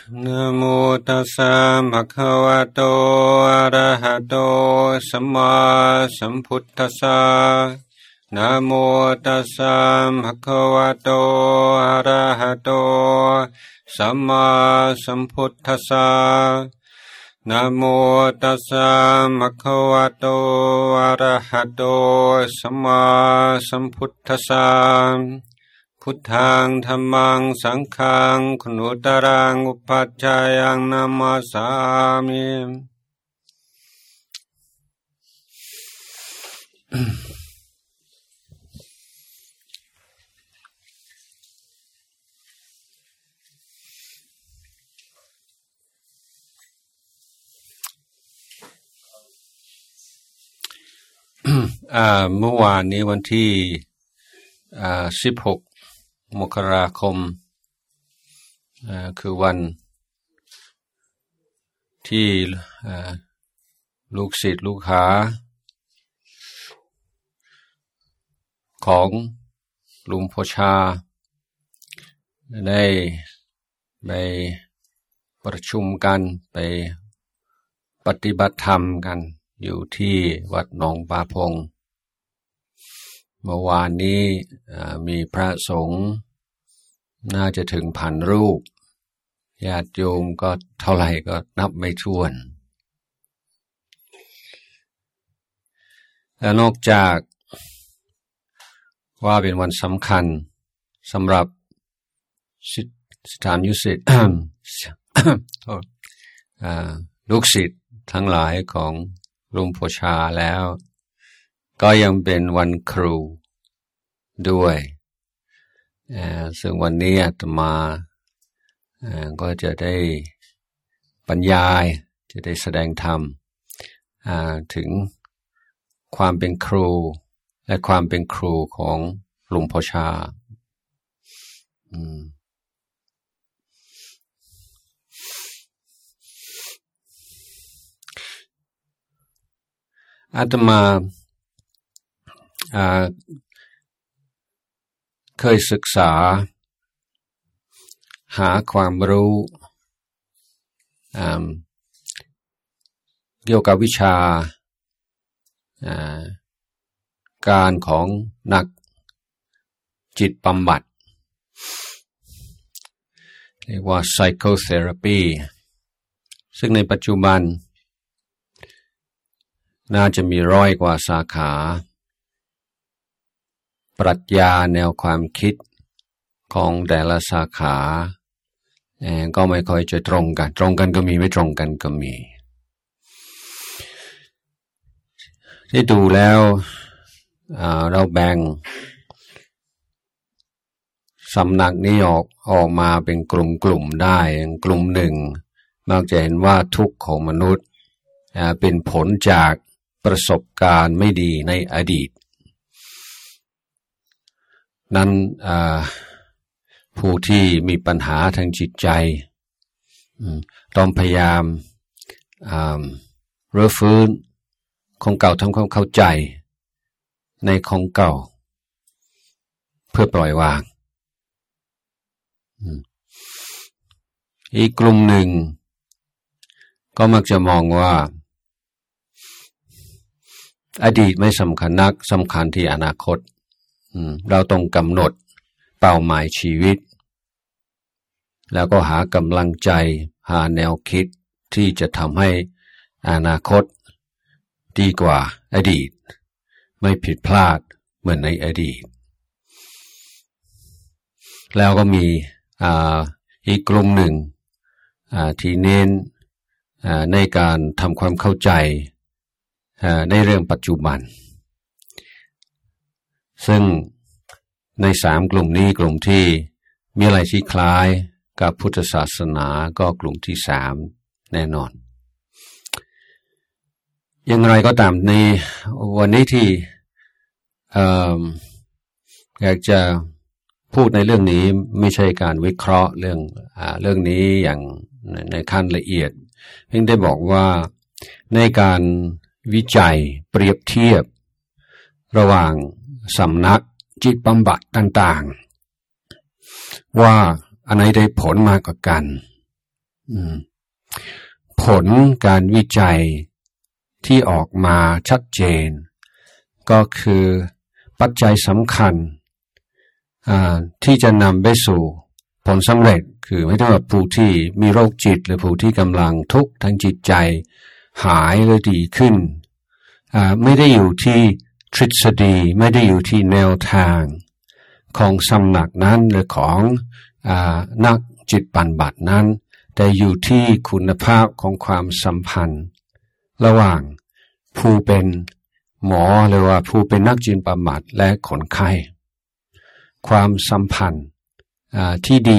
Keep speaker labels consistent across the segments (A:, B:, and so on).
A: นะโมตัสสะภะคะวะโตอะระหะโตสัมมาสัมพุทธัสสะนะโมตัสสะภะคะวะโตอะระหะโตสัมมาสัมพุทธัสสะนะโมตัสสะภะคะวะโตอะระหะโตสัมมาสัมพุทธัสสะพุทธังธัมมังสังฆังคุโนตรังอุปัชฌายังนามาสามิเมื่อวานนี้วันที่16 มกราคมคือวันที่ลูกศิษย์ลูกหาของหลวงพ่อชาได้ไปประชุมกันไปปฏิบัติธรรมกันอยู่ที่วัดหนองปลาพงเมื่อวานนี้มีพระสงฆ์น่าจะถึง1,000 รูปญาติโยมก็เท่าไหร่ก็นับไม่ถ้วนและนอกจากว่าเป็นวันสำคัญสำหรับศิษยานุศิษย์ลูกศิษย์ทั้งหลายของหลวงพ่อชาแล้วก็ยังเป็นวันครูด้วยซึ่งวันนี้อาตมาก็จะได้บรรยายจะได้แสดงธรรมถึงความเป็นครูและความเป็นครูของหลวงพ่อชาอาตมาเคยศึกษาหาความรู้เกี่ยวกับวิชาการของนักจิตบำบัดเรียกว่า psychotherapy ซึ่งในปัจจุบันน่าจะมี100 กว่าสาขาปรัชญาแนวความคิดของแต่ละสาขาก็ไม่ค่อยจะตรงกันก็มีไม่ตรงกันก็มีที่ดูแล้วเราแบ่งสำนักนี้ออกมาเป็นกลุ่มได้กลุ่มหนึ่งมักจะเห็นว่าทุกข์ของมนุษย์เป็นผลจากประสบการณ์ไม่ดีในอดีตนั้นผู้ที่มีปัญหาทางจิตใจต้องพยายามรื้อฟื้นของเก่าทำความเข้าใจในของเก่าเพื่อปล่อยวางอีกกลุ่มหนึ่งก็มักจะมองว่าอดีตไม่สำคัญนักสำคัญที่อนาคตเราต้องกำหนดเป้าหมายชีวิตแล้วก็หากำลังใจหาแนวคิดที่จะทำให้อนาคตดีกว่าอดีตไม่ผิดพลาดเหมือนในอดีตแล้วก็มีอีกกลุ่มหนึ่งที่เน้นในการทำความเข้าใจในเรื่องปัจจุบันซึ่งใน3 กลุ่มนี้กลุ่มที่มีอะไรที่คล้ายกับพุทธศาสนาก็กลุ่มที่3แน่นอนอย่างไรก็ตามในวันนี้ที่อยากจะพูดในเรื่องนี้ไม่ใช่การวิเคราะห์เรื่องนี้อย่างในขั้นละเอียดเพียงได้บอกว่าในการวิจัยเปรียบเทียบระหว่างสำนักจิตบำบัดต่างๆว่าอันไหนได้ผลมากกว่ากัน
B: ผลการวิจัยที่ออกมาชัดเจนก็คือปัจจัยสำคัญที่จะนำไปสู่ผลสำเร็จคือไม่ว่าผู้ที่มีโรคจิตหรือผู้ที่กำลังทุกข์ทางจิตใจหายหรือดีขึ้นไม่ได้อยู่ที่ทฤษฎีไม่ได้อยู่ที่แนวทางของสำนักนั้นหรือของนักจิตบำบัดนั้นแต่อยู่ที่คุณภาพของความสัมพันธ์ระหว่างผู้เป็นหมอหรือว่าผู้เป็นนักจิตบำบัดและคนไข้ความสัมพันธ์ที่ดี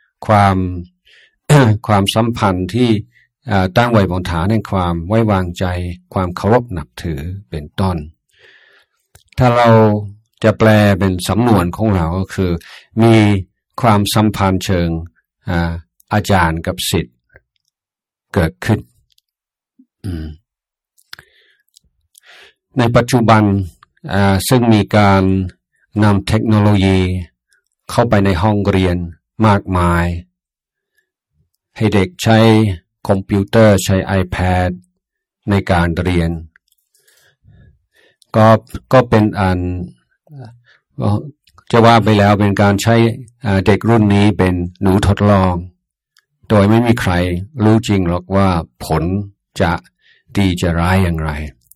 B: ความสัมพันธ์ที่ตั้งไว้บนฐานแห่งความไว้วางใจความเคารพนับถือเป็นต้นถ้าเราจะแปลเป็นสำนวนของเราก็คือมีความสัมพันธ์เชิงอาจารย์กับศิษย์เกิดขึ้นในปัจจุบันซึ่งมีการนำเทคโนโลยีเข้าไปในห้องเรียนมากมายให้เด็กใช้คอมพิวเตอร์ใช้ iPad ในการเรียนก็เป็นอันจะว่าไปแล้วเป็นการใช้เด็กรุ่นนี้เป็นหนูทดลองโดยไม่มีใครรู้จริงหรอกว่าผลจะดีจะร้ายอย่างไร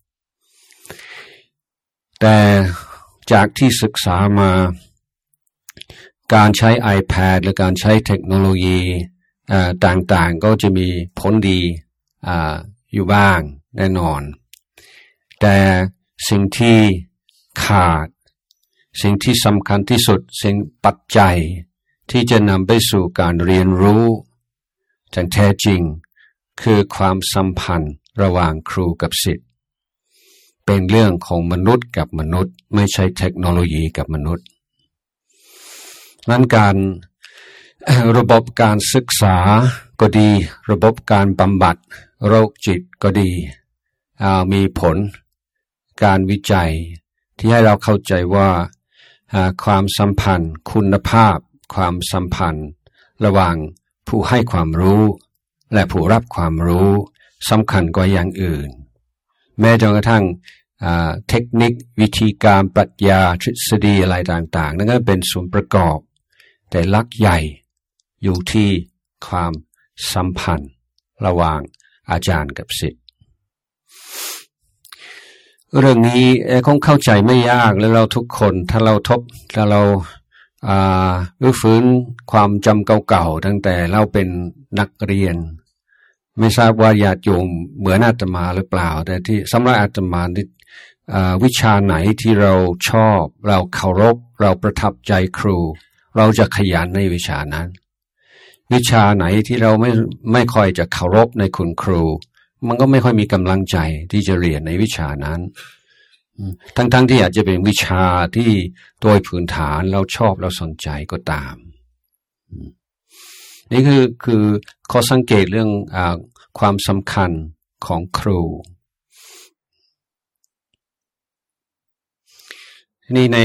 B: แต่จากที่ศึกษามาการใช้ iPad หรือการใช้เทคโนโลยีต่างๆก็จะมีผลดีอยู่บ้างแน่นอนแต่สิ่งที่ขาดสิ่งที่สำคัญที่สุดสิ่งปัจจัยที่จะนำไปสู่การเรียนรู้อย่างแท้จริงคือความสัมพันธ์ระหว่างครูกับศิษย์เป็นเรื่องของมนุษย์กับมนุษย์ไม่ใช่เทคโนโลยีกับมนุษย์นั้นการระบบการศึกษาก็ดีระบบการบำบัดโรคจิตก็ดีมีผลการวิจัยที่ให้เราเข้าใจว่าความสัมพันธ์คุณภาพความสัมพันธ์ระหว่างผู้ให้ความรู้และผู้รับความรู้สำคัญกว่าอย่างอื่นแม้จนกระทั่งเทคนิควิธีการปรัชญาทฤษฎีอะไรต่างๆนั่นก็เป็นส่วนประกอบแต่หลักใหญ่อยู่ที่ความสัมพันธ์ระหว่างอาจารย์กับศิษย์เรื่องนี้คงเข้าใจไม่ยากและเราทุกคนถ้าเรารื้อฟื้นความจำเก่าๆตั้งแต่เราเป็นนักเรียนไม่ทราบว่าญาติโยมเหมือนอาตมาหรือเปล่าแต่ที่สำหรับอาตมาวิชาไหนที่เราชอบเราเคารพเราประทับใจครูเราจะขยันในวิชานั้นวิชาไหนที่เราไม่ค่อยจะเคารพในคุณครูมันก็ไม่ค่อยมีกำลังใจที่จะเรียนในวิชานั้นทั้งที่อาจจะเป็นวิชาที่โดยพื้นฐานเราชอบเราสนใจก็ตามนี่คือข้อสังเกตเรื่องความสำคัญของครูนี่ใน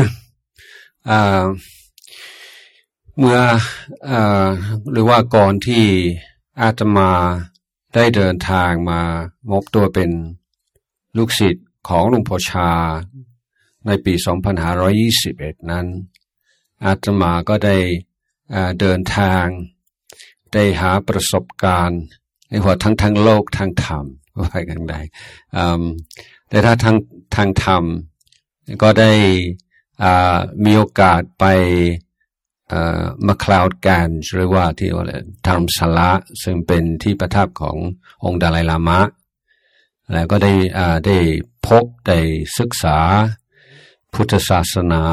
B: เมื่อหรือว่าก่อนที่อาตมาได้เดินทางมามอบตัวเป็นลูกศิษย์ของหลวงพ่อชาในปี 2521 นั้นอาตมาก็ได้เดินทางได้หาประสบการณ์ในหัวทั้งโลกทางธรรมว่ากันได้แต่ถ้าทางธรรมก็ได้มีโอกาสไปมาคลาวด์กันหรือว่าที่ธรรมศาลาซึ่งเป็นที่ประทับขององค์ดาไลลามะแล้วก็ได้พบได้ศึกษาพุทธศาสนา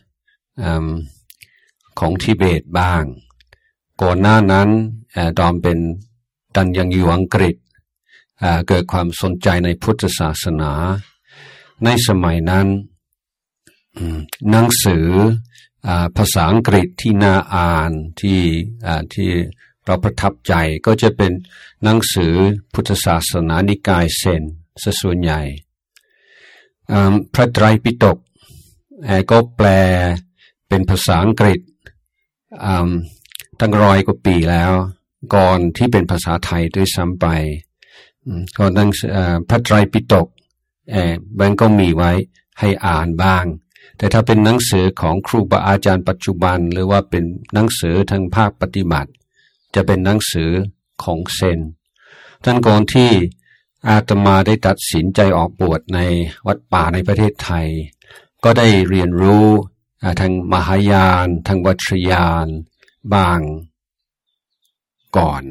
B: ของทิเบตบ้างก่อนหน้านั้นตอนเป็นตอนยังอยู่อังกฤษเกิดความสนใจในพุทธศาสนาในสมัยนั้นหนังสือภาษาอังกฤษที่น่าอ่านที่เราประทับใจก็จะเป็นหนังสือพุทธศาสนานิกายเซนซะส่วนใหญ่พระไตรปิฎกก็แปลเป็นภาษาอังกฤษตั้ง100 กว่าปีแล้วก่อนที่เป็นภาษาไทยด้วยซ้ำไปก็หนังพระไตรปิฎกมันก็มีไว้ให้อ่านบ้างแต่ถ้าเป็นหนังสือของครูบาอาจารย์ปัจจุบันหรือว่าเป็นหนังสือทางภาคปฏิบัติจะเป็นหนังสือของเซนท่านก่อนที่อาตมาได้ตัดสินใจออกบวชในวัดป่าในประเทศไทยก็ได้เรียนรู้ทางมหายานทางวัตรยานบ้างก่อน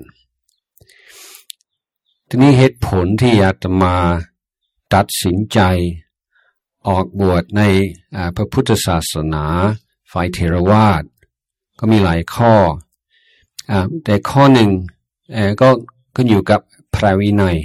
B: ทีนี้เหตุผลที่อาตมาตัดสินใจออกบวชในพระพุทธศาสนาฝ่ายเถรวาทก็มีหลายข้อแต่ข้อหนึ่งก็ขึ้นอยู่กับพระวินัย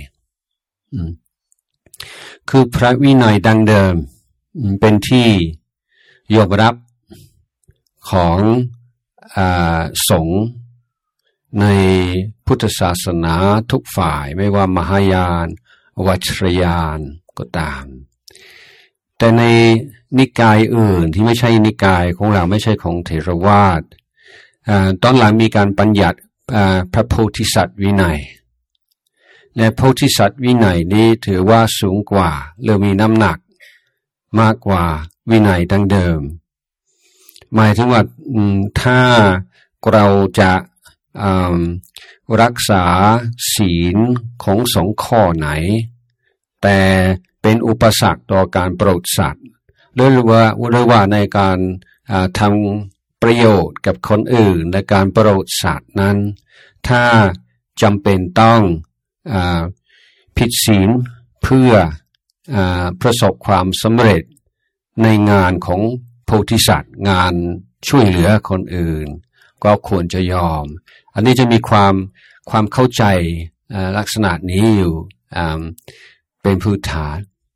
B: คือพระวินัยดังเดิมเป็นที่ยอมรับของสงฆ์ในพุทธศาสนาทุกฝ่ายไม่ว่ามหายานวัชรยานก็ตามแต่ในนิกายอื่นที่ไม่ใช่นิกายของเราไม่ใช่ของเถรวาทตอนหลังมีการบัญญัติพระโพธิสัตว์วินัยและโพธิสัตว์วินัยนี้ถือว่าสูงกว่าหรือมีน้ำหนักมากกว่าวินัยดังเดิมหมายถึงว่าถ้าเราจะรักษาศีลของสองข้อไหนแต่เป็นอุปสรรคต่อการโปรดสัตว์หรือว่าในการทำประโยชน์กับคนอื่นและการโปรดสัตว์นั้นถ้าจำเป็นต้องผิดศีลเพื่อประสบความสำเร็จในงานของโพธิสัตว์งานช่วยเหลือคนอื่นก็ควรจะยอมอันนี้จะมีความเข้าใจลักษณะนี้อยู่เป็นพื้นฐาน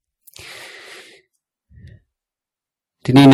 B: ทีนี้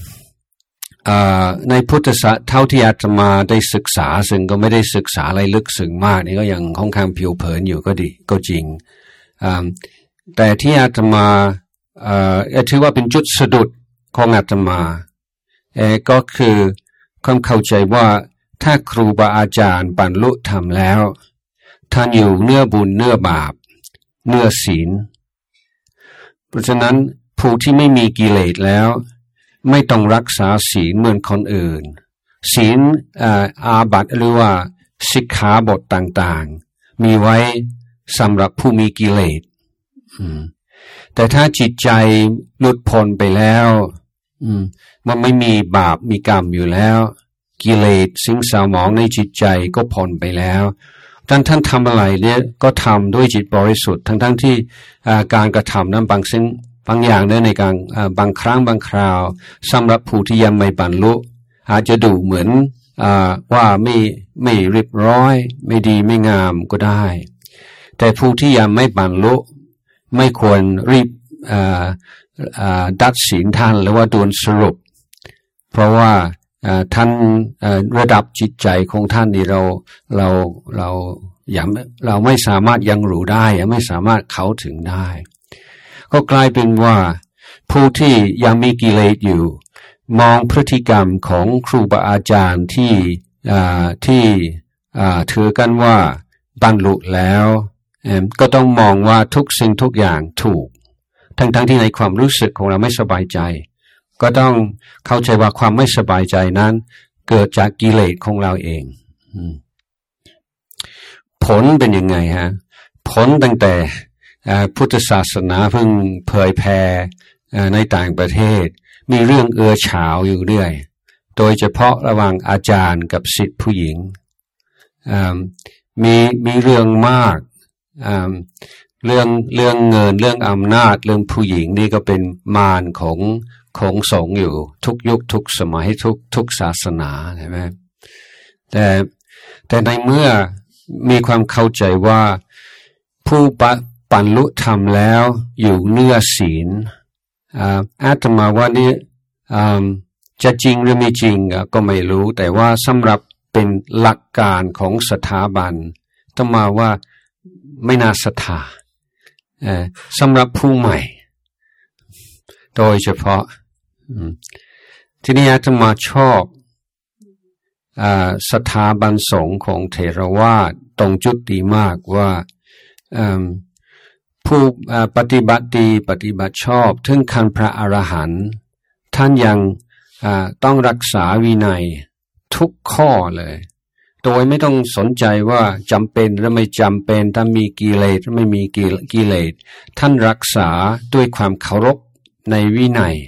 B: ในพุทธศาสนาเท่าที่อาตมาได้ศึกษาซึ่งก็ไม่ได้ศึกษาอะไรลึกซึ้งมากนี่ก็ยังค่อนข้างผิวเผินอยู่ก็จริงแต่ที่อาตมาถือว่าเป็นจุดสะดุดของอาตมาก็คือความเข้าใจว่าถ้าครูบาอาจารย์บรรลุธรรมแล้วท่านอยู่เนื้อบุญเนื้อบาปเนื้อศีลเพราะฉะนั้นผู้ที่ไม่มีกิเลสแล้วไม่ต้องรักษาศีลเหมือนคนอื่นศีลอาบัติหรือว่าสิกขาบทต่างๆมีไว้สำหรับผู้มีกิเลสแต่ถ้าจิตใจหลุดพ้นไปแล้วมันไม่มีบาปมีกรรมอยู่แล้วกิเลสสิ่งเศร้าหมองในจิตใจก็พ้นไปแล้วท่านทำอะไรเนี่ยก็ทำด้วยจิตบริสุทธิ์ทั้งที่การกระทำนั้นบางอย่างในการบางครั้งบางคราวสำหรับผู้ที่ยังไม่บรรลุอาจจะดูเหมือนว่าไม่เรียบร้อยไม่ดีไม่งามก็ได้แต่ผู้ที่ยังไม่บรรลุไม่ควรรีบตัดสินท่านหรือว่าด่วนสรุปเพราะว่าท่านระดับจิตใจของท่านนี่เราไม่สามารถยังรู้ได้ยังไม่สามารถเข้าถึงได้ก็กลายเป็นว่าผู้ที่ยังมีกิเลสอยู่มองพฤติกรรมของครูบาอาจารย์ที่ถือกันว่าบรรลุแล้วก็ต้องมองว่าทุกสิ่งทุกอย่างถูกทั้งที่ในความรู้สึกของเราไม่สบายใจก็ต้องเข้าใจว่าความไม่สบายใจนั้นเกิดจากกิเลสของเราเองผลเป็นยังไงฮะผลตั้งแต่พุทธศาสนาเพิ่งเผยแพร่ในต่างประเทศมีเรื่องเฉาวอยู่เรื่อยโดยเฉพาะระหว่างอาจารย์กับศิษย์ผู้หญิงมีเรื่องมากเรื่องเงินเรื่องอำนาจเรื่องผู้หญิงนี่ก็เป็นมารของสงฆ์อยู่ทุกยุคทุกสมัยทุกศาสนาใช่ไหมแต่ในเมื่อมีความเข้าใจว่าผู้บรรลุธรรมแล้วอยู่เนื้อศีลอาตมาว่านี่จะจริงหรือไม่จริงก็ไม่รู้แต่ว่าสำหรับเป็นหลักการของสถาบันต้องมาว่าไม่น่าศรัทธาสำหรับผู้ใหม่โดยเฉพาะทีนี้อาตมาชอบสถาบันสงฆ์ของเถรวาทตรงจุดดีมากว่าผู้ปฏิบัติดีปฏิบัติชอบถึงขั้นพระอรหันต์ท่านยังต้องรักษาวินัยทุกข้อเลยโดยไม่ต้องสนใจว่าจำเป็นหรือไม่จำเป็นถ้ามีกิเลสหรือไม่มีกิเลสท่านรักษาด้วยความเคารพในวินัย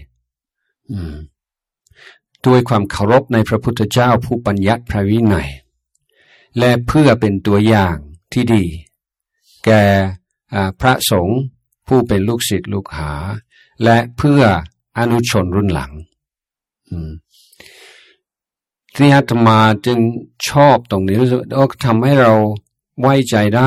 B: ด้วยความเคารพในพระพุทธเจ้าผู้บัญญัติพระวินัยและเพื่อเป็นตัวอย่างที่ดีแก่พระสงฆ์ผู้เป็นลูกศิษย์ลูกหาและเพื่ออนุชนรุ่นหลังที่อาตมาจึงชอบตรงนี้รู้สึกทำให้เราไว้ใจได้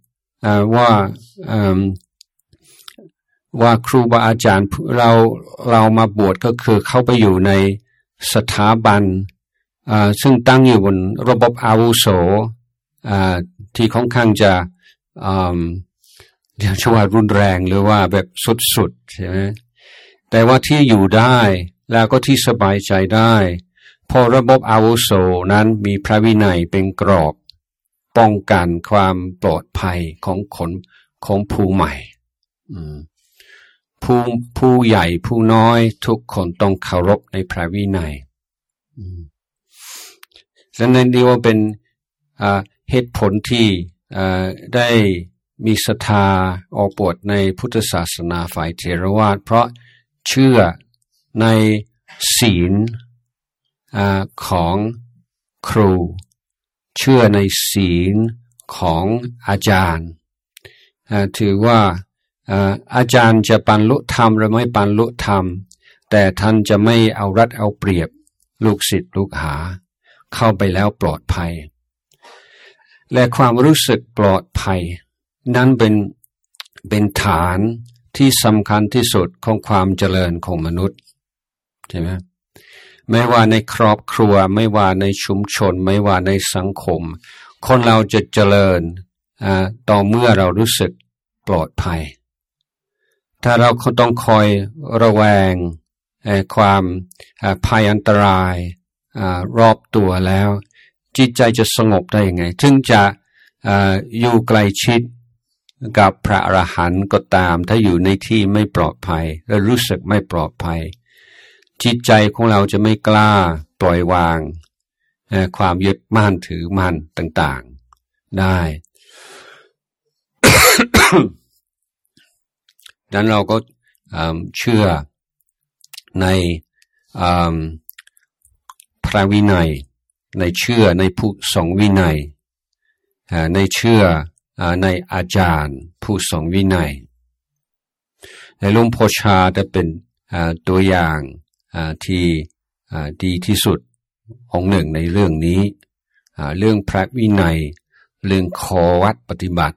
B: ว่าครูบาอาจารย์เรามาบวชก็คือเข้าไปอยู่ในสถาบันซึ่งตั้งอยู่บนระบบอาวุโสที่ค่อนข้างจะเรียกว่ารุนแรงหรือว่าแบบสุดๆใช่ไหมแต่ว่าที่อยู่ได้แล้วก็ที่สบายใจได้เพราะระบบอาวุโสนั้นมีพระวินัยเป็นกรอบป้องกันความปลอดภัยของผู้ใหม่ผู้ใหญ่ผู้น้อยทุกคนต้องเคารพในพระวินัยฉะนั้นนี่ว่าเป็นเหตุผลที่ได้มีศรัทธาออกบวชในพุทธศาสนาฝ่ายเถรวาทเพราะเชื่อในศีลของครูเชื่อในศีลของอาจารย์ถือว่าอาจารย์จะบรรลุธรรมหรือไม่บรรลุธรรมแต่ท่านจะไม่เอารัดเอาเปรียบลูกศิษย์ลูกหาเข้าไปแล้วปลอดภัยและความรู้สึกปลอดภัยนั้นเป็นฐานที่สำคัญที่สุดของความเจริญของมนุษย์ใช่ไหมไม่ว่าในครอบครัวไม่ว่าในชุมชนไม่ว่าในสังคมคนเราจะเจริญต่อเมื่อเรารู้สึกปลอดภัยถ้าเราต้องคอยระแวงความภัยอันตรายรอบตัวแล้วจิตใจจะสงบได้ยังไงถึงจะอยู่ใกล้ชิดกับพระอรหันต์ก็ตามถ้าอยู่ในที่ไม่ปลอดภัยและรู้สึกไม่ปลอดภัยจิตใจของเราจะไม่กล้าปล่อยวางความยึดมั่นถือมั่นต่างๆได้ ดังนั้นเราก็เชื่อในพระวินัยในเชื่อในผู้ทรงวินัยในเชื่อในอาจารย์ผู้ทรงวินัยในหลวงพ่อชาจะเป็นตัวอย่างที่ดีที่สุดองค์หนึ่งในเรื่องนี้เรื่องพระวินัยเรื่องข้อวัดปฏิบัติ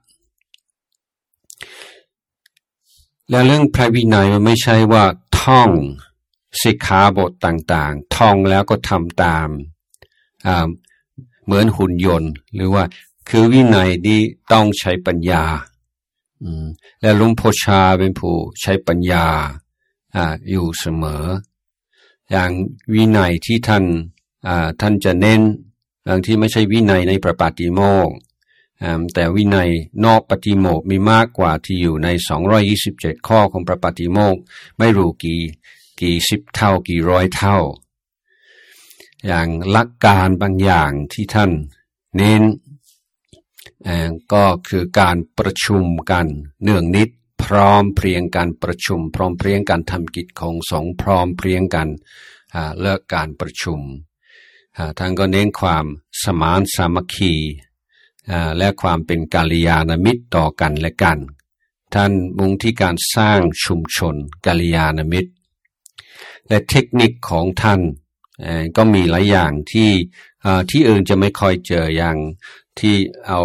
B: และเรื่องพระวินัยมันไม่ใช่ว่าท่องสิกขาบทต่างๆท่องแล้วก็ทำตามเหมือนหุ่นยนต์หรือว่าคือวินัยนี้ต้องใช้ปัญญาและหลวงพ่อชาเป็นผู้ใช้ปัญญาอยู่เสมออย่างวินัยที่ท่านจะเน้นบางที่ไม่ใช่วินัยในพระปาติโมกข์แต่วินัยนอกปาติโมกข์มีมากกว่าที่อยู่ใน227ข้อของพระปาติโมกข์ไม่รู้กี่สิบเท่ากี่ร้อยเท่าอย่างหลักการบางอย่างที่ท่านเน้นก็คือการประชุมกันเนื่องนิดพร้อมเพรียงกันประชุมพร้อมเพรียงกันทำกิจของสงฆ์พร้อมเพรียงกันเลิกการประชุมท่านก็เน้นความสมานสามัคคีและความเป็นกัลยาณมิตรต่อกันและกันท่านมุ่งที่การสร้างชุมชนกัลยาณมิตรและเทคนิคของท่านก็มีหลายอย่างที่อื่นจะไม่ค่อยเจออย่างที่เอา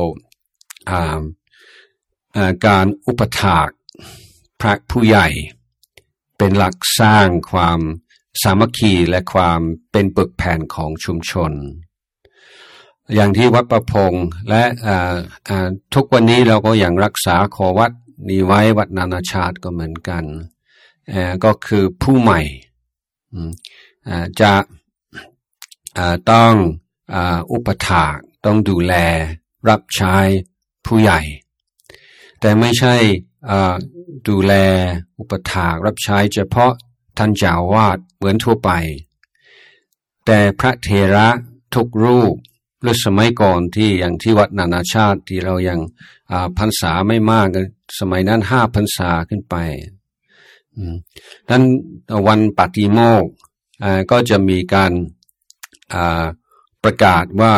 B: การอุปถากพระผู้ใหญ่เป็นหลักสร้างความสามัคคีและความเป็นปึกแผ่นของชุมชนอย่างที่วัดประพงษ์และทุกวันนี้เราก็ยังรักษาข้อวัดนี้ไว้วัดนานาชาติก็เหมือนกันก็คือผู้ใหม่จะต้องอุปถากต้องดูแลรับใช้ผู้ใหญ่แต่ไม่ใช่ดูแลอุปถากรับใช้เฉพาะท่านเจ้าวาดเหมือนทั่วไปแต่พระเถระทุกรูปหรือสมัยก่อนที่อย่างที่วัดนานาชาติที่เรายังพรรษาไม่มากสมัยนั้น5 พรรษาขึ้นไปนั้นวันปาฏิโมกข์ก็จะมีการประกาศว่า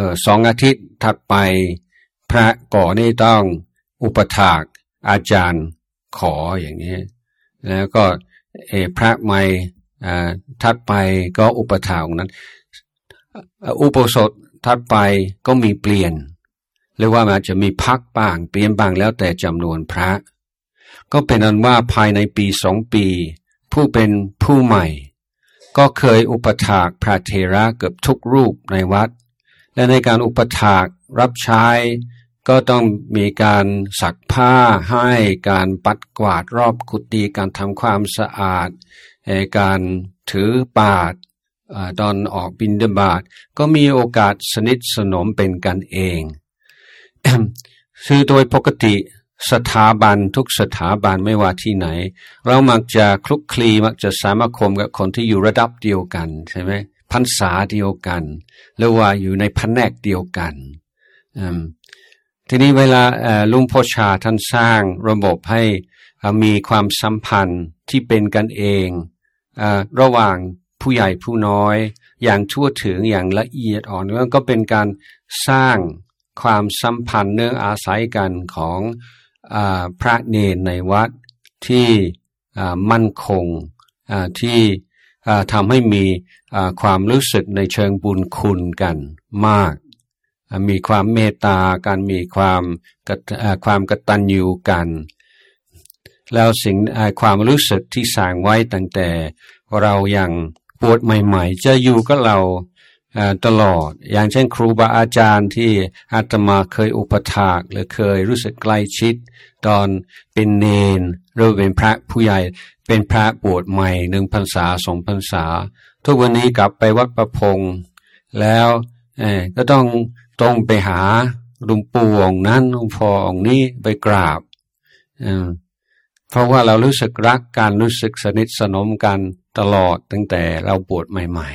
B: 2 อาทิตย์ถัดไปพระก่อนี่ต้องอุปถากอาจารย์ขออย่างนี้แล้วก็พระใหม่ถัดไปก็อุปถากนั้นอุโบสถถัดไปก็มีเปลี่ยนหรือว่ามันจะมีพักบ้างเปลี่ยนบ้างแล้วแต่จำนวนพระก็เป็นอันว่าภายในปี2 ปีผู้เป็นผู้ใหม่ก็เคยอุปถากพระเถระเกือบทุกรูปในวัดและในการอุปถากรับใช้ก็ต้องมีการซักผ้าให้การปัดกวาดรอบกุฏิการทำความสะอาดการถือบาตรตอนออกบิณฑบาตก็มีโอกาสสนิทสนมเป็นกันเอง คือโดยปกติสถาบันทุกสถาบันไม่ว่าที่ไหนเรามักจะคลุกคลีมักจะสามัคคมกับคนที่อยู่ระดับเดียวกันใช่ไหมพรรษาเดียวกันหรือว่าอยู่ในแผนกเดียวกันทีนี้เวลาลุงพ่อชาท่านสร้างระบบให้มีความสัมพันธ์ที่เป็นกันเองระหว่างผู้ใหญ่ผู้น้อยอย่างทั่วถึงอย่างละเอียดอ่อนก็เป็นการสร้างความสัมพันธ์เนื่องอาศัยกันของพระเนรในวัดที่มั่นคงที่ทำให้มีความรู้สึกในเชิงบุญคุณกันมากมีความเมตตากันมีความกตัญญูกันแล้วสิ่งความรู้สึกที่สร้างไว้ตั้งแต่เรายังบวชใหม่ๆจะอยู่กับเราตลอดอย่างเช่นครูบาอาจารย์ที่อาตมาเคยอุปถากหรือเคยรู้สึกใกล้ชิดตอนเป็นเนรหรือเป็นพระผู้ใหญ่เป็นพระบวชใหม่1 พรรษา2 พรรษาทุกวันนี้กลับไปวัดประพงษ์แล้วก็ต้องไปหาหลวงปู่องค์นั้นหลวงพ่อองค์นี้ไปกราบเพราะว่าเรารู้สึกรักกันรู้สึกสนิทสนมกันตลอดตั้งแต่เราบวชใหม่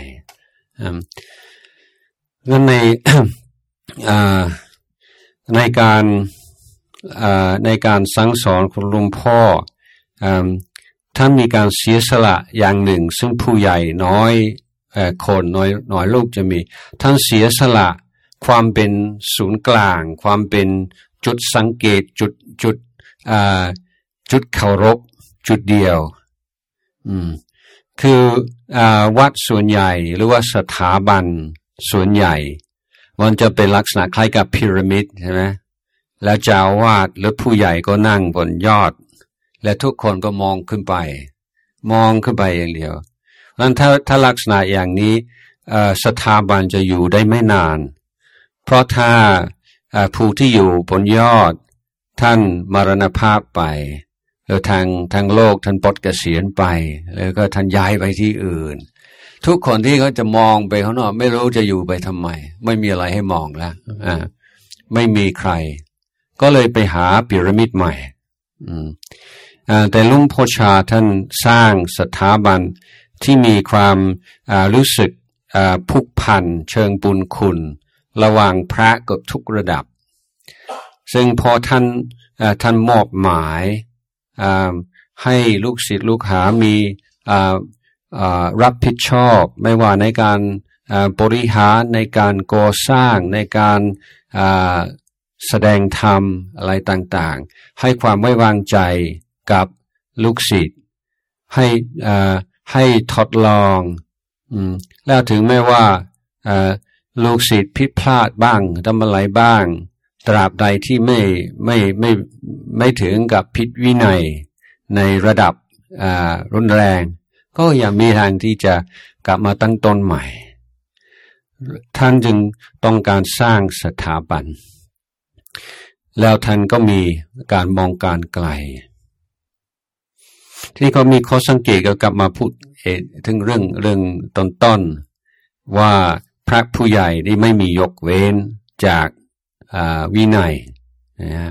B: ๆงั้นในการสั่งสอนของหลวงพ่อท่านมีการเสียสละอย่างหนึ่งซึ่งผู้ใหญ่น้อยคนน้อยลูกจะมีท่านเสียสละความเป็นศูนย์กลางความเป็นจุดสังเกตจุดเคารพจุดเดียวคือวัดส่วนใหญ่หรือว่าสถาบันส่วนใหญ่มันจะเป็นลักษณะคล้ายกับพีระมิดใช่ไหมแล้วเจ้าอาวาสหรือผู้ใหญ่ก็นั่งบนยอดและทุกคนก็มองขึ้นไปอย่างเดียวนั้นถ้าลักษณะอย่างนี้สถาบันจะอยู่ได้ไม่นานเพราะถ้าผู้ที่อยู่บนยอดท่านมรณภาพไปหรือทางโลกท่านปลดเกษียณไปแล้วก็ท่านย้ายไปที่อื่นทุกคนที่เขาจะมองไปข้างนอกไม่รู้จะอยู่ไปทำไมไม่มีอะไรให้มองแล้วไม่มีใครก็เลยไปหาพีระมิดใหม่แต่หลวงพ่อชาท่านสร้างสถาบันที่มีความรู้สึกผูกพันเชิงบุญคุณระหว่างพระกับทุกระดับซึ่งพอท่านมอบหมายให้ลูกศิษย์ลูกหามีรับผิดชอบไม่ว่าในการบริหารในการก่อสร้างในการแสดงธรรมอะไรต่างๆให้ความไว้วางใจกับลูกศิษย์ให้ทดลองแล้วถึงแม้ว่าลูกศิษย์ผิดพลาดบ้างทำอะไรบ้างตราบใดที่ไม่ถึงกับผิดวินัยในระดับรุนแรงก็ยังมีทางที่จะกลับมาตั้งต้นใหม่ท่านจึงต้องการสร้างสถาบันแล้วท่านก็มีการมองการไกลที่ก็มีข้อสังเกตก็กลับมาพูดถึงเรื่องต้นว่าพระผู้ใหญ่ที่ไม่มียกเว้นจากวินัยนะ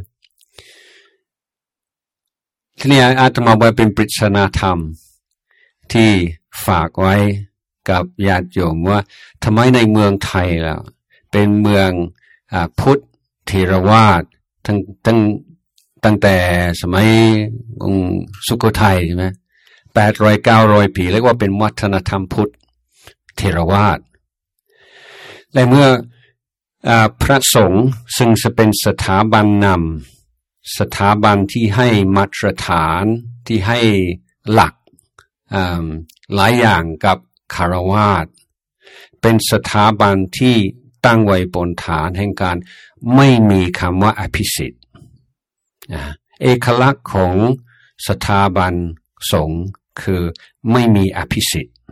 B: ทีนี้อาตมาบอกเป็นปริศนาธรรมที่ฝากไว้กับญาติโยมว่าทำไมในเมืองไทยแล้วเป็นเมืองพุทธเถรวาทตั้งแต่สมัยสุโขทัยใช่ไหม800-900 ปีเรียกว่าเป็นวัฒนธรรมพุทธเถรวาทและเมื่อพระสงฆ์ซึ่งจะเป็นสถาบันนำสถาบันที่ให้มาตรฐานที่ให้หลักหลายอย่างกับคฤหัสถ์เป็นสถาบันที่ตั้งไว้บนฐานแห่งการไม่มีคำว่าอภิสิทธิ์เอกลักษณ์ของสถาบันสงฆ์คือไม่มีอภิสิทธิ์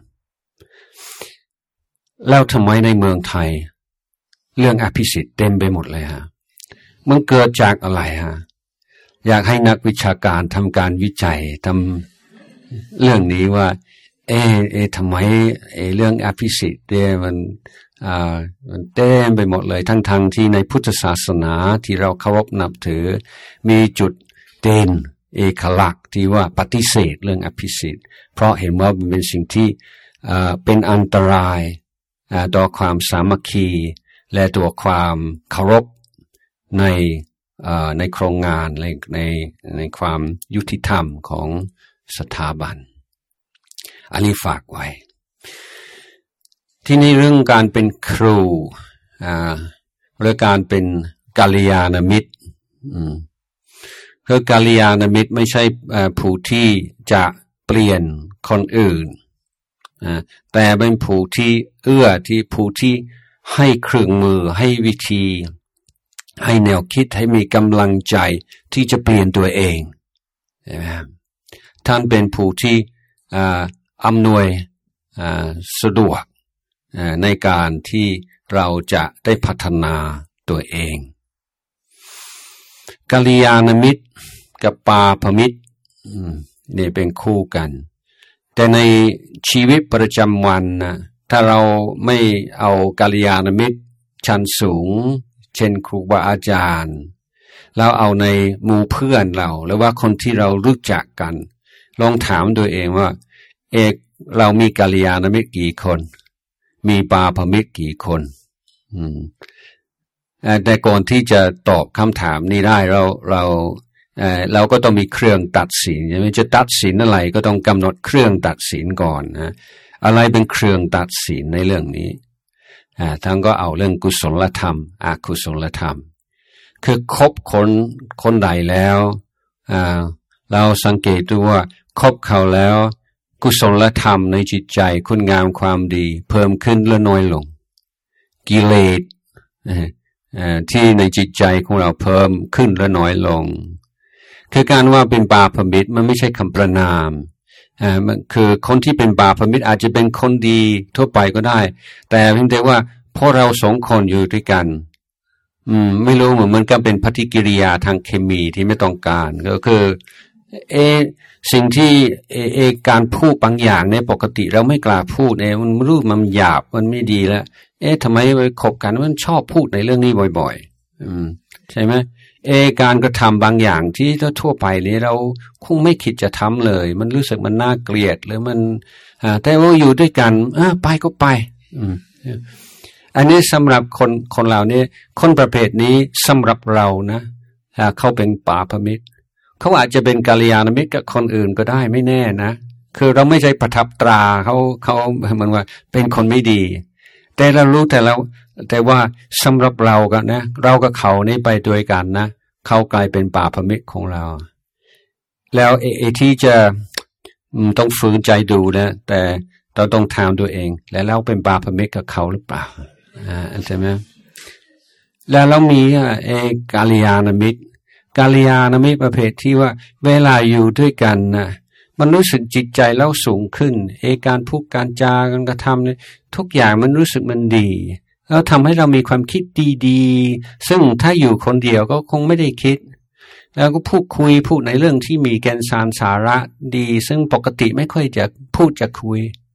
B: แล้วทำไมในเมืองไทยเรื่องอภิสิทธิ์เต็มไปหมดเลยฮะมันเกิดจากอะไรฮะอยากให้นักวิชาการทำการวิจัยทำเรื่องนี้ว่าทำไมเรื่องอภิสิทธิ์เนี่ยมันเต็มไปหมดเลยทั้งที่ในพุทธศาสนาที่เราเคารพนับถือมีจุดเด่นเอกลักษณ์ที่ว่าปฏิเสธเรื่องอภิสิทธิ์เพราะเห็นว่ามันเป็นสิ่งที่เป็นอันตรายต่อความสามัคคีและตัวความเคารพในโครงงานในความยุติธรรมของสถาบันอันนี้ฝากไว้ที่นี่เรื่องการเป็นครูหรือการเป็นกัลยาณมิตรคือกัลยาณมิตรไม่ใช่ผู้ที่จะเปลี่ยนคนอื่นแต่เป็นผู้ที่ผู้ที่ให้เครื่องมือให้วิธีให้แนวคิดให้มีกำลังใจที่จะเปลี่ยนตัวเองท่านเป็นผู้ที่อำนวยสะดวกในการที่เราจะได้พัฒนาตัวเองกัลยาณมิตรกับปาพมิตรนี่เป็นคู่กันแต่ในชีวิตประจำวันนะถ้าเราไม่เอากัลยาณมิตรชั้นสูงเช่นครูบาอาจารย์แล้วเอาในหมู่เพื่อนเราหรือว่าคนที่เรารู้จักกันลองถามตัวเองว่าเรามีกัลยาณมิตรกี่คนมีปาพมิตรกี่คนแต่ก่อนที่จะตอบคำถามนี้ได้เราก็ต้องมีเครื่องตัดสินใช่ไหมจะตัดสินอะไรก็ต้องกำหนดเครื่องตัดสินก่อนนะอะไรเป็นเครื่องตัดสินในเรื่องนี้ทั้งก็เอาเรื่องกุศลธรรมอกุศลธรรมคือคบคนใดแล้วเราสังเกตดูว่าคบเขาแล้วกุศลธรรมในจิตใจคุณงามความดีเพิ่มขึ้นหรือน้อยลงกิเลสที่ในจิตใจของเราเพิ่มขึ้นหรือน้อยลงคือการว่าเป็นปาพมิตรมันไม่ใช่คำประนามมันคือคนที่เป็นปาพมิตรอาจจะเป็นคนดีทั่วไปก็ได้แต่เพียงแต่ว่าพอเราสองคนอยู่ด้วยกันไม่รู้เหมือนมันก็เป็นปฏิกิริยาทางเคมีที่ไม่ต้องการก็คือสิ่งที่การพูดบางอย่างเนี่ยปกติเราไม่กล้าพูดมันรู้มันหยาบมันไม่ดีแล้วทำไมไปคบกันมันชอบพูดในเรื่องนี้บ่อยๆใช่ไหมการกระทำบางอย่างที่ทั่วไปนี้เราคงไม่คิดจะทำเลยมันรู้สึกมันน่าเกลียดหรือมันแต่ว่าอยู่ด้วยกันไปก็ไปอันนี้สำหรับคนเหล่านี้คนประเภทนี้สำหรับเรานะเขาเป็นปาพมิตรเขาอาจจะเป็นกัลยาณมิตรกับคนอื่นก็ได้ไม่แน่นะคือเราไม่ใช่ประทับตราเขาเหมือนว่าเป็นคนไม่ดีแต่เรารู้แต่ว่าสำหรับเรากันนะเรากับเขานี่ไปด้วยกันนะเขากลายเป็นปาพมิตรของเราแล้วที่จะต้องฝืนใจดูนะแต่เราต้องถามตัวเองแล้วเราเป็นปาพมิตรกับเขาหรือเปล่าใช่ไหมแล้วเรามีกัลยาณมิตรประเภทที่ว่าเวลาอยู่ด้วยกันนะมันรู้สึกจิตใจเราสูงขึ้นการพูดการจาการกระทำเนี่ยทุกอย่างมันรู้สึกมันดีแล้วทำให้เรามีความคิดดีๆซึ่งถ้าอยู่คนเดียวก็คงไม่ได้คิดแล้วก็พูดในเรื่องที่มีแกนสารสาระดีซึ่งปกติไม่ค่อยจะพูดจะคุย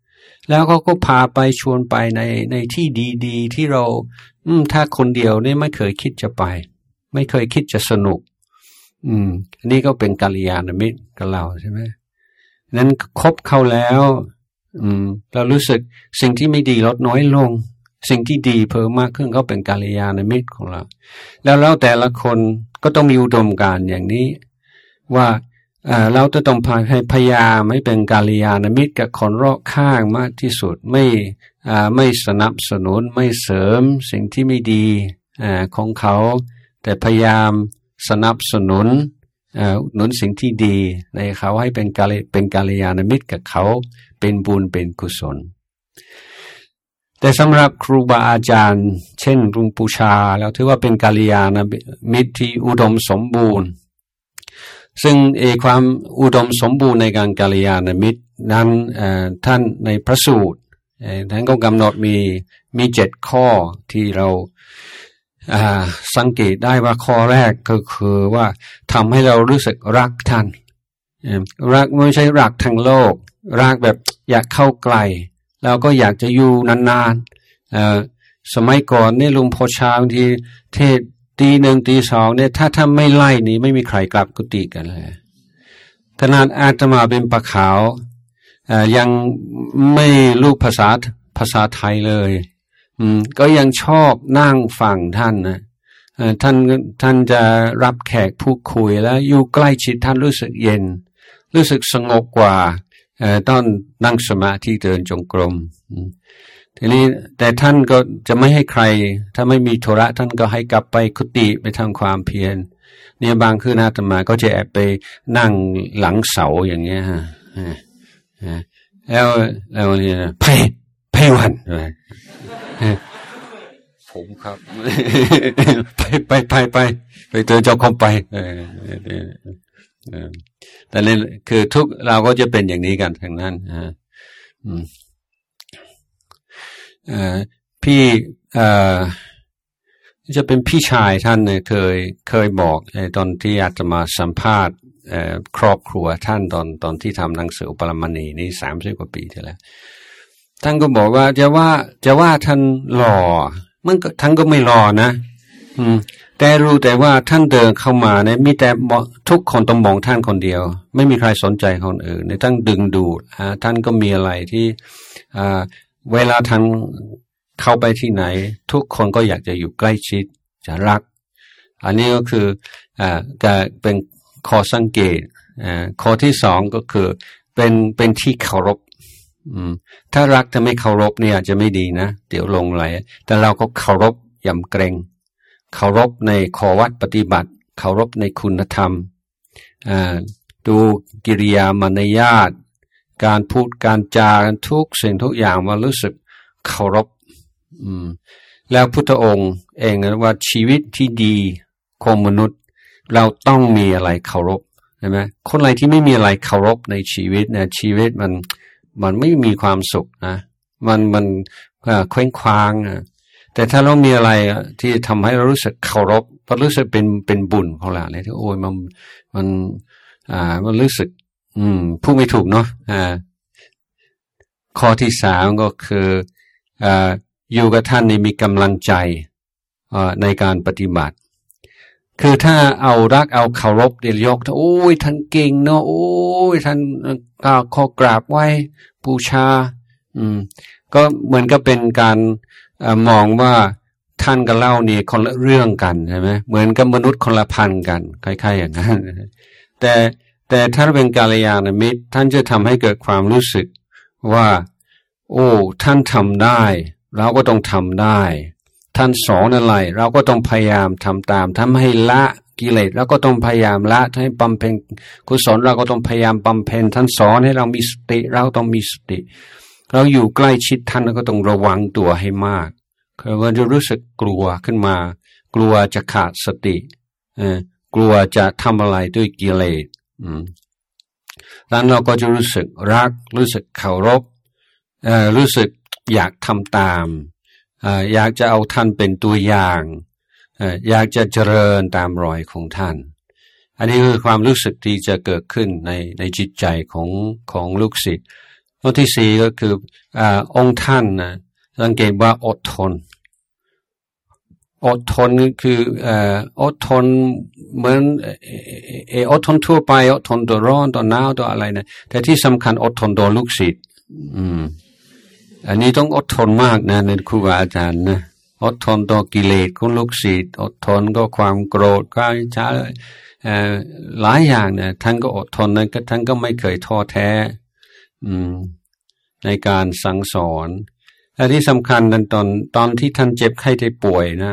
B: แล้วเขาก็พาไปชวนไปในที่ดีๆที่เราถ้าคนเดียวนี่ไม่เคยคิดจะไปไม่เคยคิดจะสนุกนี่ก็เป็นกัลยาณมิตรกับเราใช่ไหมนั้นคบเขาแล้วเรารู้สึกสิ่งที่ไม่ดีลดน้อยลงสิ่งที่ดีเพิ่มมากขึ้นก็เป็นกัลยาณมิตรของเราแล้วแต่ละคนก็ต้องมีอุดมการณ์อย่างนี้ว่าเราจะต้องพยายามไม่เป็นกัลยาณมิตรกับคนรอบข้างมากที่สุดไม่สนับสนุนไม่เสริมสิ่งที่ไม่ดีของเขาแต่พยายามสนับสนุนหนุนสิ่งที่ดีในเขาให้เป็นกัลยาณมิตรกับเขาเป็นบุญเป็นกุศลแต่สำหรับครูบาอาจารย์เช่นหลวงปู่ชาแล้วถือว่าเป็นกัลยาณมิตรที่อุดมสมบูรณ์ซึ่งความอุดมสมบูรณ์ในการกัลยาณมิตรนั้นท่านในพระสูตรท่านก็กำหนดมี7ข้อที่เราสังเกตได้ว่าข้อแรกก็คือว่าทำให้เรารู้สึกรักท่านรักไม่ใช่รักทางโลกรักแบบอยากเข้าใกล้เราก็อยากจะอยู่นานๆสมัยก่อนเนี่ยหลวงพ่อชาบางทีเทศตีหนึ่งตีสองเนี่ยถ้าไม่ไล่นี่ไม่มีใครกลับกุฏิกันเลยขนาดอาตมาเป็นปะขาวยังไม่รู้ภาษาไทยเลยก็ยังชอบนั่งฟังท่านนะท่านจะรับแขกพูดคุยแล้วอยู่ใกล้ชิดท่านรู้สึกเย็นรู้สึกสงบกว่าตอนนั่งสมาธิเดินจงกรมทีนี้แต่ท่านก็จะไม่ให้ใครถ้าไม่มีธุระท่านก็ให้กลับไปกุฏิไปทำความเพียรเนี่ยบางคืนอาตมาก็จะแอบไปนั่งหลังเสาอย่างเงี้ยฮะแล้วเนี่ยไพวันผมครับไปเจอเจ้าคอมไปแต่นี่คือทุกเราก็จะเป็นอย่างนี้กันทั้งนั้นพี่จะเป็นพี่ชายท่านเนี่ยเคยบอกตอนที่อาจจะมาสัมภาษณ์ครอบครัวท่านตอนที่ทำหนังสืออุปรมณีนี่30 กว่าปีที่แล้วท่านก็บอกว่าจะว่าท่านหล่อมันก็ท่านก็ไม่หล่อนะแต่รู้แต่ว่าท่านเดินเข้ามาเนี่ยมีแต่ทุกคนต้องมองท่านคนเดียวไม่มีใครสนใจคนอื่นเนี่ยท่านดึงดูดท่านก็มีอะไรที่เวลาท่านเข้าไปที่ไหนทุกคนก็อยากจะอยู่ใกล้ชิดจะรักอันนี้ก็คือจะเป็นข้อสังเกตข้อที่2ก็คือเป็นที่เคารพถ้ารักแต่ไม่เคารพเนี่ยจะไม่ดีนะเดี๋ยวลงไหลแต่เราก็เคารพยำเกรงเคารพในข้อวัดปฏิบัติเคารพในคุณธรรมดูกิริยามารยาทการพูดการจาทุกสิ่งทุกอย่างมารู้สึกเคารพแล้วพุทธองค์เองนะว่าชีวิตที่ดีของมนุษย์เราต้องมีอะไรเคารพใช่ไหมคนอะไรที่ไม่มีอะไรเคารพในชีวิตเนี่ยชีวิตมันไม่มีความสุขนะมันเคว้งคว้างแต่ถ้าเรามีอะไรที่ทำให้เรารู้สึกเคารพเพราะรู้สึกเป็นบุญของเราเลยที่โอ้ยมันรู้สึกพูดไม่ถูกเนาะข้อที่3ก็คืออยู่กับท่านนี่มีกำลังใจในการปฏิบัติคือถ้าเอารักเอาเคารพเดี๋ยวยกโอ้ยท่านเก่งเนาะโอ้ยท่านขอกราบไหว้บูชาก็เหมือนกับเป็นการมองว่าท่านกับเรานี่คนละเรื่องกันใช่ไหมเหมือนกับมนุษย์คนละพันกันคล้ายๆอย่างนั้นแต่ถ้าเป็นกัลยาณมิตรท่านจะทำให้เกิดความรู้สึกว่าโอ้ท่านทำได้เราก็ต้องทำได้ท่านสอนอะไรเราก็ต้องพยายามทำตามทำให้ละกิเลสเราก็ต้องพยายามละให้บำเพ็ญกุศลเราก็ต้องพยายามบำเพ็ญท่านสอนให้เรามีสติเราต้องมีสติเราอยู่ใกล้ชิดท่านเราก็ต้องระวังตัวให้มากเราจะรู้สึกกลัวขึ้นมากลัวจะขาดสติกลัวจะทำอะไรด้วยกิเลสแล้วเราก็จะรู้สึกรักรู้สึกเคารพรู้สึกอยากทำตามอยากจะเอาท่านเป็นตัวอย่างอยากจะเจริญตามรอยของท่านอันนี้คือความรู้สึกที่จะเกิดขึ้นในจิตใจของลูกศิษย์ข้อที่สี่ก็คือองค์ท่านนะสังเกตว่าอดทนก็คืออดทนเหมือนอดทนทั่วไปอดทนตัวร้อนตัวหนาวตัวอะไรนะแต่ที่สำคัญอดทนตัวลูกศิษย์อันนี้ต้องอดทนมากนะในครูบาอาจารย์นะอดทนต่อกิเลสของลูกศิษย์อดทนก็ความโกรธความอิจฉาหลายอย่างเนี่ยท่านก็อดทนนะท่านก็ไม่เคยท้อแท้ในการสั่งสอนและที่สำคัญตอนที่ท่านเจ็บไข้ได้ป่วยนะ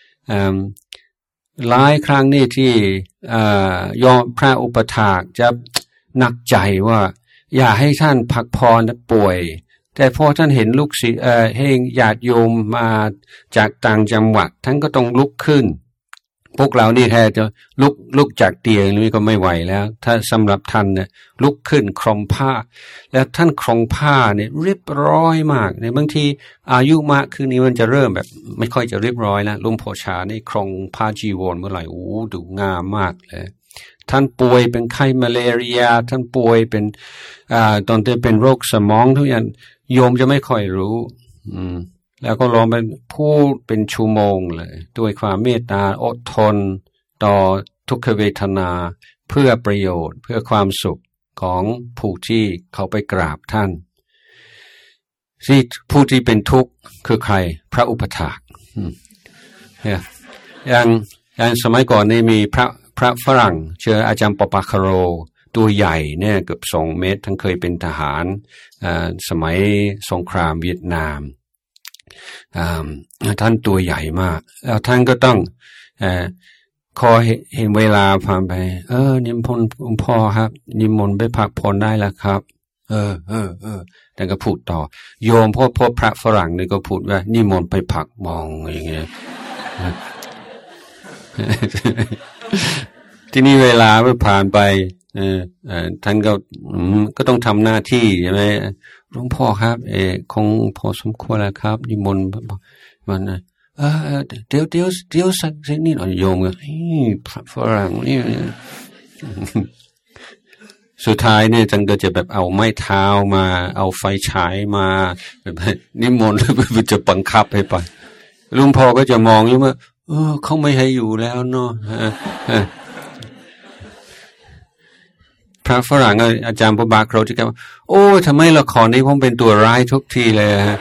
B: หลายครั้งนี่ที่ยอมพระอุปถากจะหนักใจว่าอย่าให้ท่านพักผ่อนป่วยแต่พอท่านเห็นลูกศิษย์ให้ญาติโยมมาจากต่างจังหวัดท่านก็ต้องลุกขึ้นพวกเรานี่แทบจะลุกจากเตียงนี่ก็ไม่ไหวแล้วถ้าสำหรับท่านเนี่ยลุกขึ้นครองผ้าแล้วท่านครองผ้าเนี่ยเรียบร้อยมากเนี่ยบางทีอายุมากขึ้นนี่มันจะเริ่มแบบไม่ค่อยจะเรียบร้อยแล้วหลวงพ่อชานี่ครองผ้าจีวรเมื่อไหร่โอ้ดูงามมากเลยท่านป่วยเป็นไข้มาเลเรียท่านป่วยเป็นตอนที่เป็นโรคสมองทุกอย่างโยมจะไม่ค่อยรู้แล้วก็ลองเป็นพูดเป็นชั่วโมงเลยด้วยความเมตตาอดทนต่อทุกขเวทนาเพื่อประโยชน์เพื่อความสุขของผู้ที่เขาไปกราบท่านที่ผู้ที่เป็นทุกข์คือใครพระอุปถากอย่างสมัยก่อนนี่มีพระฝรั่งเชื่ออาจารย์ปปาคาโรตัวใหญ่เนี่ยเกือบ2 เมตรทั้งเคยเป็นทหารสมัยสงครามเวียดนามท่านตัวใหญ่มากแล้วท่านก็ต้องขอเห็นเวลาผ่านไปนิมนต์หลวงพ่อครับนิมนต์ไปพักผ่อนได้แล้วครับแต่ก็พูดต่อโยมพ่อพระฝรั่งนี่ก็พูดว่านิมนต์ไปพักมองอย่างเงี้ยที่นี่เวลาไม่ผ่านไปท่านก็ต้องทำหน้าที่ใช่ไหมหลวงพ่อครับคงพอสมควรแล้วครับนิมนต์มันเดี๋ยวสักนิดหน่อยโยมก็ฝรั่งนี่สุดท้ายเนี่ยท่านก็จะแบบเอาไม้เท้ามาเอาไฟฉายมาแบบนิมนต์แล้วจะบังคับให้ไปหลวงพ่อก็จะมองอยู่ว่าเขาไม่ให้อยู่แล้วเนาะพระฝรั่งอาจารย์ปบาคโรที่ก็โอ้ทำไมละครนี้ผมเป็นตัวร้ายทุกทีเลยฮะ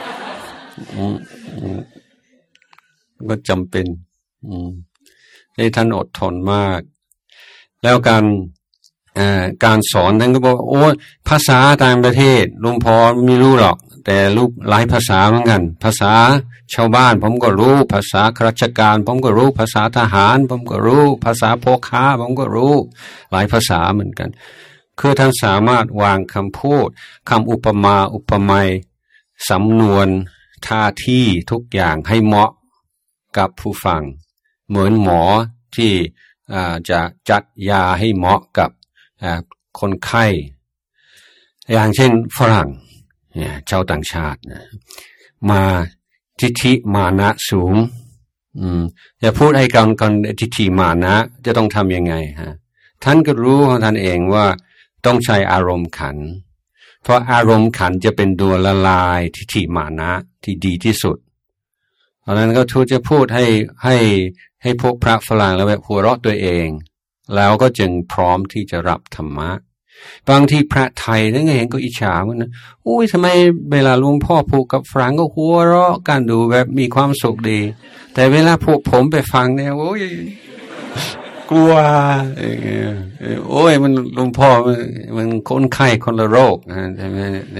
B: ก็จำเป็นให้ท่านอดทนมากแล้วการสอนท่านก็บอกโอ้ภาษาต่างประเทศหลวงพ่อไม่รู้หรอกแต่รู้หลายภาษาเหมือนกันภาษาชาวบ้านผมก็รู้ภาษาข้าราชการผมก็รู้ภาษาทหารผมก็รู้ภาษาพ่อค้าผมก็รู้หลายภาษาเหมือนกันคือท่านสามารถวางคำพูดคำอุปมาอุปไมยสำนวนท่าที่ทุกอย่างให้เหมาะกับผู้ฟังเหมือนหมอที่จะจัดยาให้เหมาะกับคนไข้อย่างเช่นฝรั่งชาวต่างชาติมาทิฏฐิมานะสูงจะพูดให้กันทิฏฐิมานะจะต้องทำยังไงฮะท่านก็รู้ของท่านเองว่าต้องใช้อารมณ์ขันเพราะอารมณ์ขันจะเป็นตัวละลายทิฏฐิมานะที่ดีที่สุดเพราะนั้นก็ทูจะพูดให้พวกพระฝรั่งแล้วแบบหัวเราะตัวเองแล้วก็จึงพร้อมที่จะรับธรรมะบางทีพระไทยนั่นเองก็อิจฉาเหมือนกันอุ้ยทำไมเวลาหลวงพ่อพูดกับฝรั่งก็หัวเราะกันดูแบบมีความสุขดีแต่เวลาพวกผมไปฟังเนี่ยโอ้ยกลัวโอ้ยมันหลวงพ่อมันคนไข้คนละโรคใช่ไหม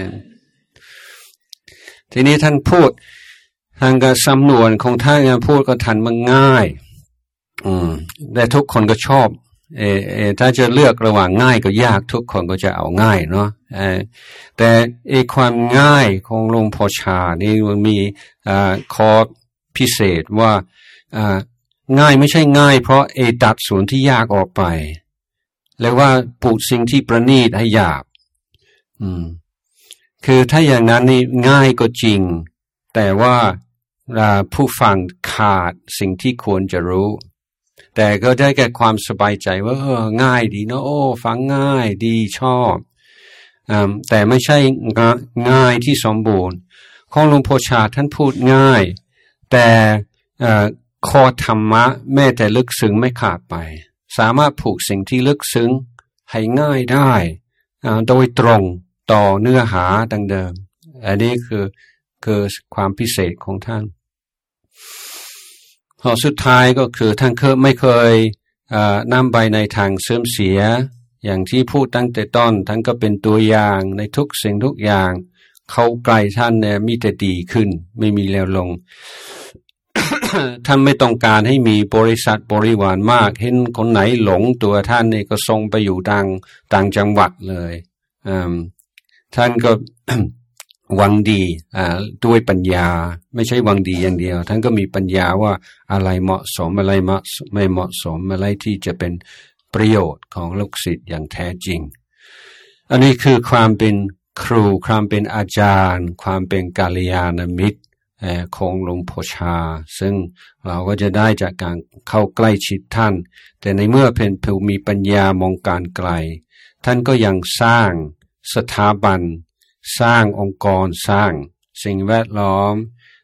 B: ทีนี้ท่านพูดทางการสำนวนของท่านพูดก็ทันมันง่ายแต่ทุกคนก็ชอบถ้าจะเลือกระหว่างง่ายกับยากทุกคนก็จะเอาง่ายเนาะแต่ความง่ายของหลวงพ่อชานี่มันมีข้อพิเศษว่าง่ายไม่ใช่ง่ายเพราะตัดส่วนที่ยากออกไปแล้วว่าปูดสิ่งที่ประณีตให้หยาบคือถ้าอย่างนั้นนี่ง่ายก็จริงแต่ว่าผู้ฟังขาดสิ่งที่ควรจะรู้แต่ก็ได้แก่ความสบายใจว่าง่ายดีเนาะโอ้ฟังง่ายดีชอบแต่ไม่ใช่ง่ายที่สมบูรณ์ของหลวงพ่อชาท่านพูดง่ายแต่คอธรรมะแม้แต่ลึกซึ้งไม่ขาดไปสามารถผูกสิ่งที่ลึกซึ้งให้ง่ายได้โดยตรงต่อเนื้อหาดังเดิมอันนี้คือความพิเศษของท่านข้อสุดท้ายก็คือท่านไม่เคยนำไปในทางเสื่อมเสียอย่างที่พูดตั้งแต่ต้นท่านก็เป็นตัวอย่างในทุกสิ่งทุกอย่างเข้าใกล้ท่านเนี่ยมีแต่ดีขึ้นไม่มีเลวลง ท่านไม่ต้องการให้มีบริษัทบริวารมากเห็นคนไหนหลงตัวท่านนี่ก็ส่งไปอยู่ต่างจังหวัดเลยท่านก็ หวังดีด้วยปัญญาไม่ใช่หวังดีอย่างเดียวท่านก็มีปัญญาว่าอะไรเหมาะสมอะไรไม่เหมาะสมอะไรที่จะเป็นประโยชน์ของลูกศิษย์อย่างแท้จริงอันนี้คือความเป็นครูความเป็นอาจารย์ความเป็นกัลยาณมิตรของหลวงพ่อชาซึ่งเราก็จะได้จากการเข้าใกล้ชิดท่านแต่ในเมื่อเป็นผู้มีปัญญามองการไกลท่านก็ยังสร้างสถาบันสร้างองค์กรสร้างสิ่งแวดล้อม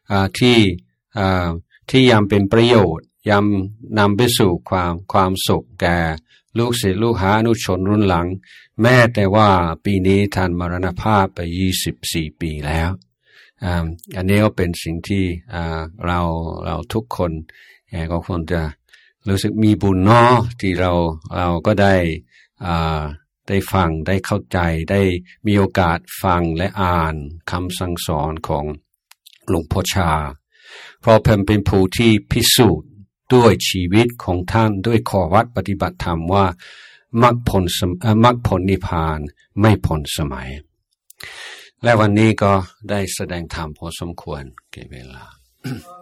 B: ที่ยังเป็นประโยชน์ยังนำไปสู่ความสุขแก่ลูกศิษย์ลูกหาอนุชนรุ่นหลังแม้แต่ว่าปีนี้ท่านมรณภาพไป24 ปีแล้วอันนี้ก็เป็นสิ่งที่เราทุกคนก็ควรจะรู้สึกมีบุญเนาะที่เราก็ได้ฟังได้เข้าใจได้มีโอกาสฟังและอ่านคำสั่งสอนของหลวงพ่อชาเพราะเป็นผู้ที่พิสูจน์ด้วยชีวิตของท่านด้วยข้อวัดปฏิบัติธรรมว่ามรรคผลนิพพานไม่พ้นสมัยและวันนี้ก็ได้แสดงธรรมพอสมควรแก่เวลา